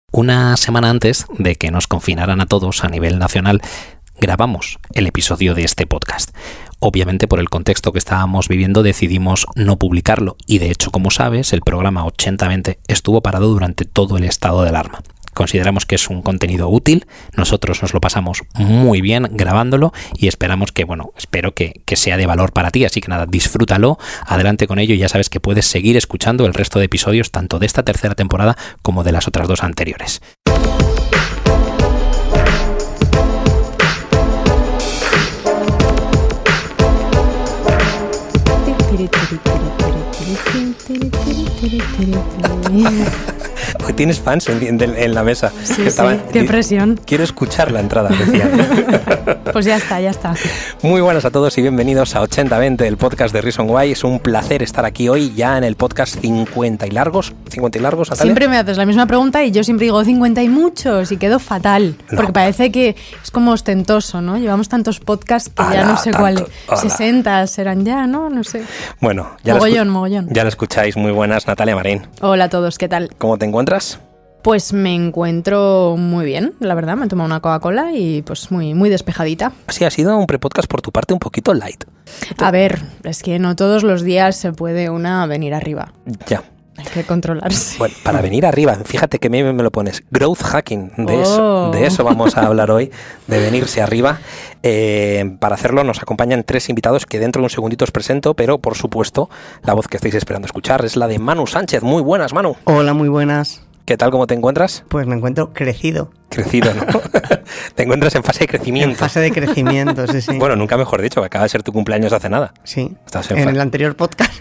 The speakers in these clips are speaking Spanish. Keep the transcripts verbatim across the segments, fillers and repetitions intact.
Una semana antes de que nos confinaran a todos a nivel nacional, grabamos el episodio de este podcast. Obviamente, por el contexto que estábamos viviendo, decidimos no publicarlo y, de hecho, como sabes, el programa ochenta veinte estuvo parado durante todo el estado de alarma. Consideramos que es un contenido útil, nosotros nos lo pasamos muy bien grabándolo y esperamos que, bueno, espero que, que sea de valor para ti, así que nada, disfrútalo, adelante con ello y ya sabes que puedes seguir escuchando el resto de episodios tanto de esta tercera temporada como de las otras dos anteriores. Hoy tienes fans en, en, en la mesa. Sí, Estaban, sí, qué presión. Quiero escuchar la entrada, decía. Pues ya está, ya está. Muy buenas a todos y bienvenidos a ochenta veinte, el podcast de Reason Why. Es un placer estar aquí hoy ya en el podcast cincuenta y largos. ¿cincuenta y largos, Natalia? Siempre me haces la misma pregunta y yo siempre digo cincuenta y muchos y quedo fatal. No. Porque parece que es como ostentoso, ¿no? Llevamos tantos podcasts que ala, ya no sé tanto, cuál. Ala. sesenta serán ya, ¿no? No sé. Bueno, ya mogollón, lo escu- mogollón. Ya lo escucháis. Muy buenas, Natalia Marín. Hola a todos, ¿qué tal? ¿Cómo te encuentras? Pues me encuentro muy bien, la verdad. Me he tomado una Coca-Cola y pues muy, muy despejadita. Sí, ha sido un prepodcast por tu parte un poquito light. A ver, es que no todos los días se puede una venir arriba. Ya. Hay que controlarse. Bueno, para venir arriba, fíjate que me, me lo pones. Growth hacking, de, oh. eso, de eso vamos a hablar hoy, de venirse arriba. Eh, para hacerlo nos acompañan tres invitados que dentro de un segundito os presento, pero por supuesto la voz que estáis esperando escuchar es la de Manu Sánchez. Muy buenas, Manu. Hola, muy buenas. ¿Qué tal? ¿Cómo te encuentras? Pues me encuentro crecido. Crecido, ¿no? Te encuentras en fase de crecimiento. En fase de crecimiento, sí, sí. Bueno, nunca mejor dicho, que acaba de ser tu cumpleaños hace nada. Sí, Estás en, en fa- el anterior podcast.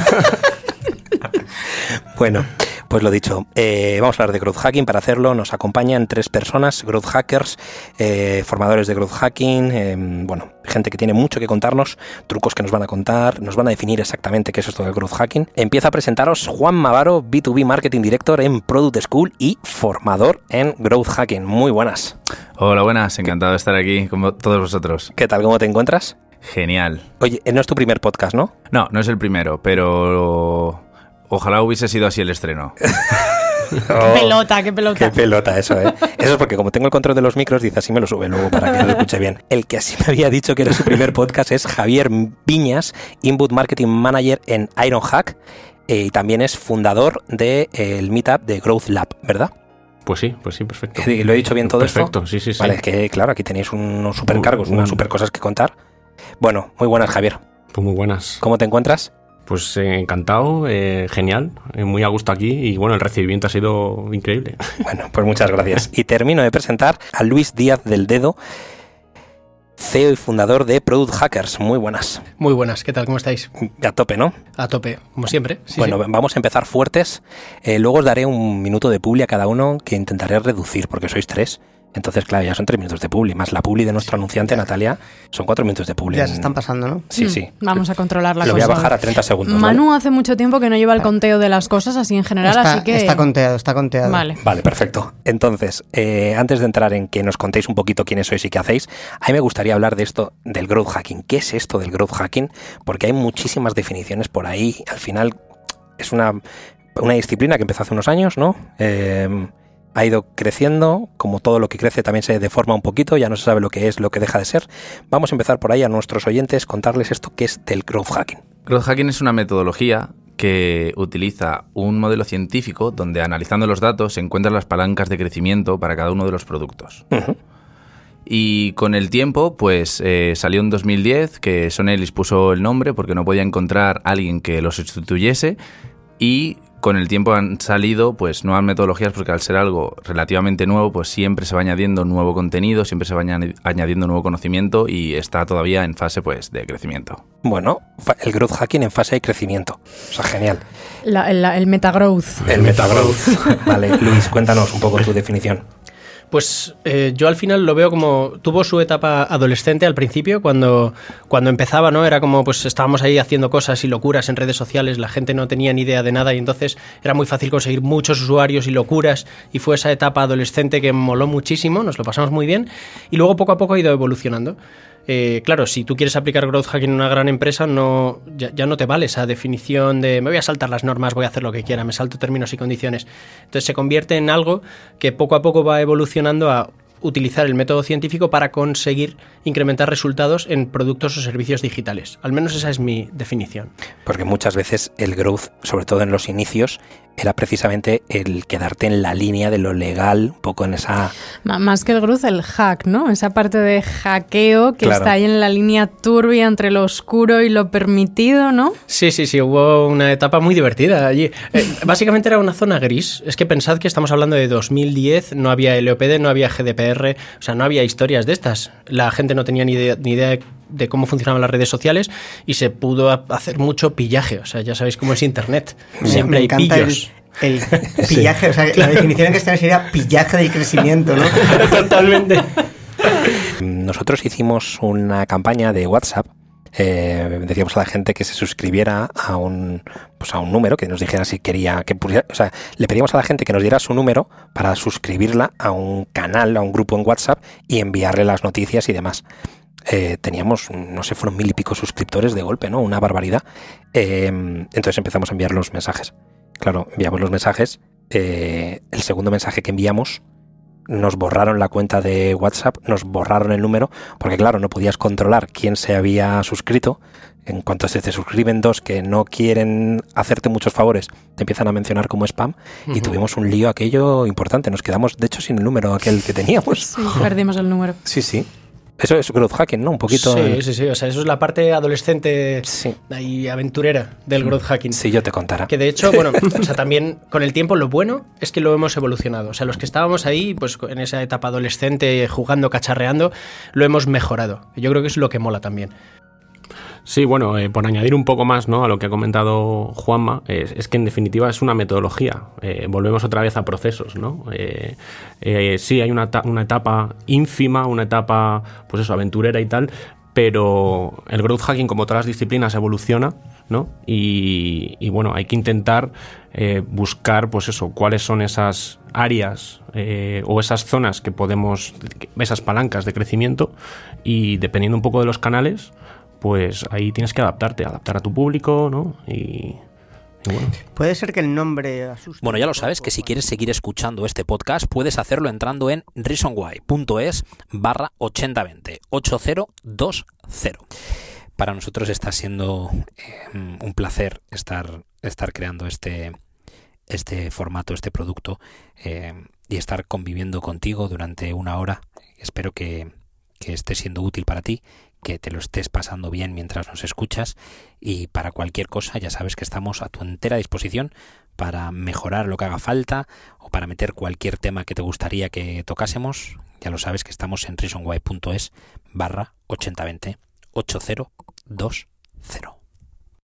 Bueno, pues lo dicho, eh, vamos a hablar de growth hacking. Para hacerlo nos acompañan tres personas, growth hackers, eh, formadores de growth hacking, eh, bueno, gente que tiene mucho que contarnos, trucos que nos van a contar, nos van a definir exactamente qué es esto del growth hacking. Empieza a presentaros Juan Mavaro, B dos B Marketing Director en Product School y formador en growth hacking. Muy buenas. Hola, buenas, encantado de estar aquí con todos vosotros. ¿Qué tal? ¿Cómo te encuentras? Genial. Oye, no es tu primer podcast, ¿no? No, no es el primero, pero ojalá hubiese sido así el estreno. ¡Qué pelota, qué pelota! ¡Qué pelota eso, eh! Eso es porque como tengo el control de los micros, dice así me lo sube luego para que lo escuche bien. El que así me había dicho que era su primer podcast es Javier Viñas, Inbound Marketing Manager en Ironhack, eh, y también es fundador del de, eh, Meetup de Growth Lab, ¿verdad? Pues sí, pues sí, perfecto. ¿Lo he dicho bien todo perfecto, esto? Perfecto, sí, sí, sí. Vale, es que claro, aquí tenéis unos supercargos, unas super cosas que contar. Bueno, muy buenas, Javier. Pues muy buenas. ¿Cómo te encuentras? Pues eh, encantado, eh, genial, eh, muy a gusto aquí y bueno, el recibimiento ha sido increíble. Bueno, pues muchas gracias. Y termino de presentar a Luis Díaz del Dedo, C E O y fundador de Product Hackers. Muy buenas. Muy buenas, ¿qué tal? ¿Cómo estáis? A tope, ¿no? A tope, como siempre. Sí, bueno, sí. Vamos a empezar fuertes. Eh, luego os daré un minuto de publi a cada uno que intentaré reducir porque sois tres. Entonces, claro, ya son tres minutos de publi, más la publi de nuestro anunciante, Natalia, son cuatro minutos de publi. Ya se están pasando, ¿no? Sí, mm, sí. Vamos a controlar la Lo cosa. voy a bajar a treinta segundos. Manu ¿vale? hace mucho tiempo que no lleva el conteo de las cosas así en general, está, así que... Está conteado, está conteado. Vale. Vale, perfecto. Entonces, eh, antes de entrar en que nos contéis un poquito quiénes sois y qué hacéis, a mí me gustaría hablar de esto, del growth hacking. ¿Qué es esto del growth hacking? Porque hay muchísimas definiciones por ahí. Al final, es una, una disciplina que empezó hace unos años, ¿no? Eh... Ha ido creciendo, como todo lo que crece también se deforma un poquito, ya no se sabe lo que es, lo que deja de ser. Vamos a empezar por ahí a nuestros oyentes, contarles esto que es del growth hacking. Growth hacking es una metodología que utiliza un modelo científico donde analizando los datos se encuentran las palancas de crecimiento para cada uno de los productos. Uh-huh. Y con el tiempo, pues eh, salió en dos mil diez que Sonelis puso el nombre porque no podía encontrar a alguien que lo sustituyese y con el tiempo han salido pues nuevas metodologías porque al ser algo relativamente nuevo pues siempre se va añadiendo nuevo contenido, siempre se va añadiendo nuevo conocimiento y está todavía en fase pues de crecimiento. Bueno, el growth hacking en fase de crecimiento. O sea, genial. La, la, el metagrowth. El metagrowth. Vale, Luis, cuéntanos un poco tu definición. Pues eh, yo al final lo veo como tuvo su etapa adolescente al principio, cuando, cuando empezaba, ¿no? Era como pues estábamos ahí haciendo cosas y locuras en redes sociales, la gente no tenía ni idea de nada y entonces era muy fácil conseguir muchos usuarios y locuras y fue esa etapa adolescente que moló muchísimo, nos lo pasamos muy bien y luego poco a poco ha ido evolucionando. Eh, claro, si tú quieres aplicar growth hacking en una gran empresa, no, ya, ya no te vale esa definición de me voy a saltar las normas, voy a hacer lo que quiera, me salto términos y condiciones. Entonces se convierte en algo que poco a poco va evolucionando a utilizar el método científico para conseguir incrementar resultados en productos o servicios digitales. Al menos esa es mi definición. Porque muchas veces el growth, sobre todo en los inicios, era precisamente el quedarte en la línea de lo legal, un poco en esa... Más que el growth, el hack, ¿no? Esa parte de hackeo que Claro. está ahí en la línea turbia entre lo oscuro y lo permitido, ¿no? Sí, sí, sí, hubo una etapa muy divertida allí. Eh, básicamente era una zona gris. Es que pensad que estamos hablando de dos mil diez, no había L O P D, no había G D P R, o sea, no había historias de estas. La gente no tenía ni idea, ni idea de cómo funcionaban las redes sociales y se pudo hacer mucho pillaje. O sea, ya sabéis cómo es Internet. Siempre Me hay encanta pillos. el, el pillaje, o sea, la definición en castellano sería pillaje del crecimiento, ¿no? Totalmente. Nosotros hicimos una campaña de WhatsApp. Eh, decíamos a la gente que se suscribiera a un, pues a un número, que nos dijera si quería que pusiera, o sea, le pedíamos a la gente que nos diera su número para suscribirla a un canal, a un grupo en WhatsApp y enviarle las noticias y demás. Eh, teníamos, no sé, fueron mil y pico suscriptores de golpe, ¿no? Una barbaridad. Eh, entonces empezamos a enviar los mensajes. Claro, enviamos los mensajes. Eh, el segundo mensaje que enviamos nos borraron la cuenta de WhatsApp, nos borraron el número, porque claro, no podías controlar quién se había suscrito. En cuanto se te suscriben dos que no quieren hacerte muchos favores, te empiezan a mencionar como spam. Uh-huh. Y tuvimos un lío aquello importante. Nos quedamos, de hecho, sin el número aquel que teníamos. Sí, perdimos el número. Sí, sí. Eso es growth hacking, ¿no? Un poquito. Sí, sí, sí. O sea, eso es la parte adolescente sí. y aventurera del growth hacking. Sí, yo te contara. Que de hecho, bueno, o sea, también con el tiempo lo bueno es que lo hemos evolucionado. O sea, los que estábamos ahí, pues en esa etapa adolescente, jugando, cacharreando, lo hemos mejorado. Yo creo que es lo que mola también. Sí, bueno, eh, por añadir un poco más, ¿no?, a lo que ha comentado Juanma, es, es que en definitiva es una metodología. Eh, volvemos otra vez a procesos, ¿no? Eh, eh, sí, hay una, una etapa ínfima, una etapa, pues eso, aventurera y tal, pero el growth hacking, como todas las disciplinas, evoluciona, ¿no? Y, y bueno, hay que intentar eh, buscar, pues eso, cuáles son esas áreas eh, o esas zonas que podemos, esas palancas de crecimiento, y dependiendo un poco de los canales, pues ahí tienes que adaptarte, adaptar a tu público, ¿no? Y, y bueno. Puede ser que el nombre asuste. Bueno, ya lo sabes, que si quieres seguir escuchando este podcast, puedes hacerlo entrando en reasonwhy.es barra ochenta veinte, ochenta veinte. Para nosotros está siendo eh, un placer estar, estar creando este, este formato, este producto, eh, y estar conviviendo contigo durante una hora. Espero que, que esté siendo útil para ti, que te lo estés pasando bien mientras nos escuchas, y para cualquier cosa ya sabes que estamos a tu entera disposición para mejorar lo que haga falta o para meter cualquier tema que te gustaría que tocásemos. Ya lo sabes que estamos en reasonwhy.es barra ochenta veinte, ochenta veinte.